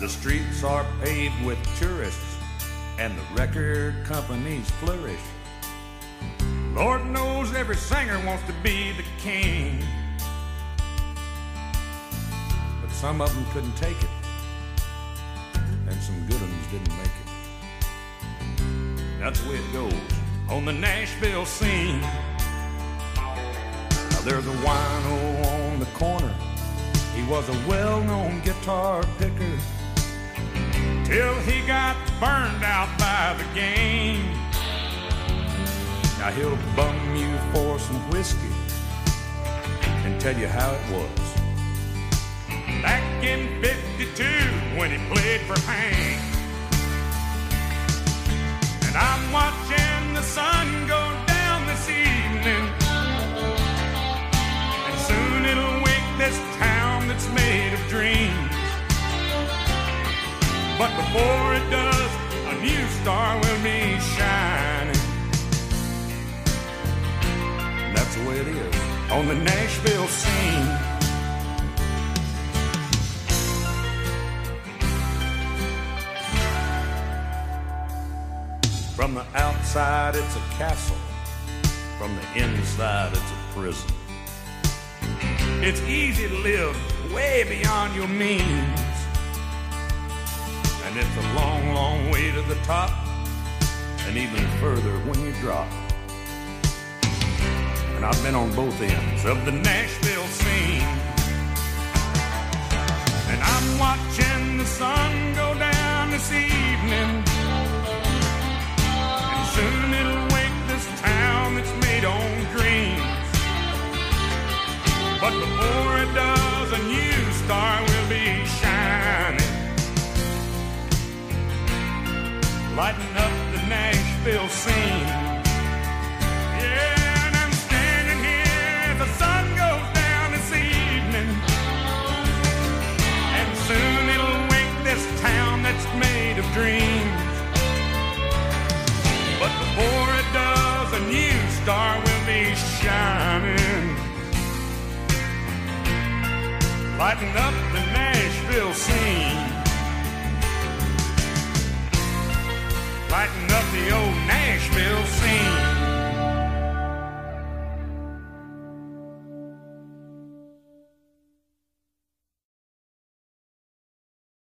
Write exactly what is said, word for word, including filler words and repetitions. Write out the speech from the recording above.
streets are paved with tourists and the record companies flourish. Lord knows every singer wants to be the king, but some of them couldn't take it, and some good ones didn't make it. That's the way it goes on the Nashville scene. Now there's a wino on the corner. He was a well-known guitar picker till he got burned out by the game. Now he'll bum you for some whiskey and tell you how it was back in fifty-two when he played for Hank. And I'm watching the sun go down this evening, and soon it'll wake this town that's made of dreams. But before it does, a new star will be shining. And that's the way it is on the Nashville scene. From the outside, it's a castle. From the inside, it's a prison. It's easy to live way beyond your means, and it's a long, long way to the top, and even further when you drop. And I've been on both ends of the Nashville scene, and I'm watching the sun go down this evening, and soon it'll wake this town that's made on dreams. But before it does, a new star will be shining, lighting up the Nashville scene. Yeah, and I'm standing here as the sun goes down this evening, and soon it'll wake this town that's made of dreams. But before it does, a new star will be shining, lighting up the Nashville scene, lighting up the old Nashville scene.